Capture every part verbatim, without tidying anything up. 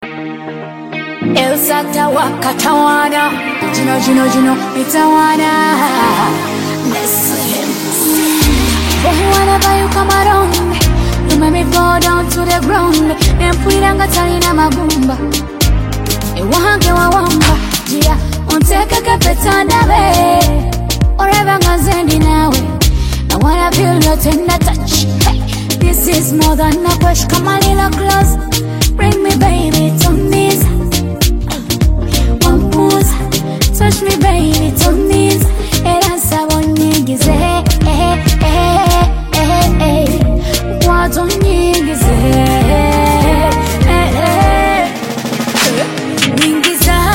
Elsata wakatawana, Juno, Juno, Juno, Mitawana. Listen. Whenever you come around, you make me go down to the ground. And put on Catalina Magumba. You want to wamba, Gia, unteka kapetana be. Or ever ngazendi nawe. I wanna feel your tender touch. Hey, this is more than a push. Come a little close. Bring me baby to knees. One pose. Touch me baby to knees. Era sabonyigize. Eh eh eh eh. Wadonyigize. Eh eh. Wingiza.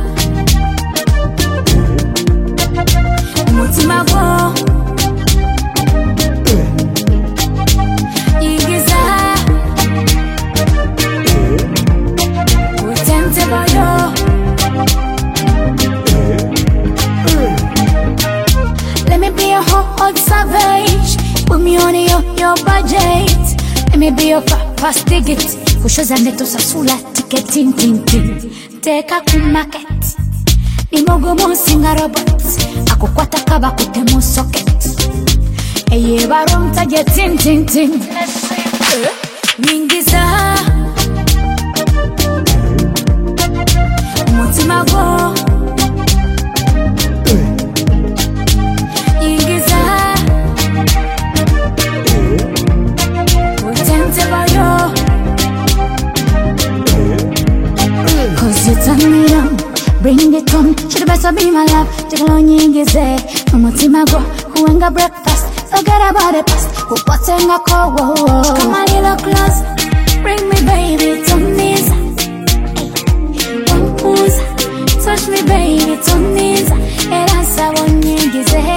Mutima go. Let me be a hot savage. Put me on your, your budget. Let me be your fast ticket. Kushoza neto sasula ticket tin tin tin. Teka kumarket. Ni mogo mo singa robot. Ako kwata kaba kutemo socket. Eye barom taje tin tin tin. Mingiza. Mutima go. Turn me on, bring it on. Should better be my love. Jiggle nyingize, umutima go. Huenga breakfast, forget about the past. Who potenga ko, whoa, whoa. Come a little close, bring me baby to knees. One pose, touch me baby to knees. Era sabon nyingize.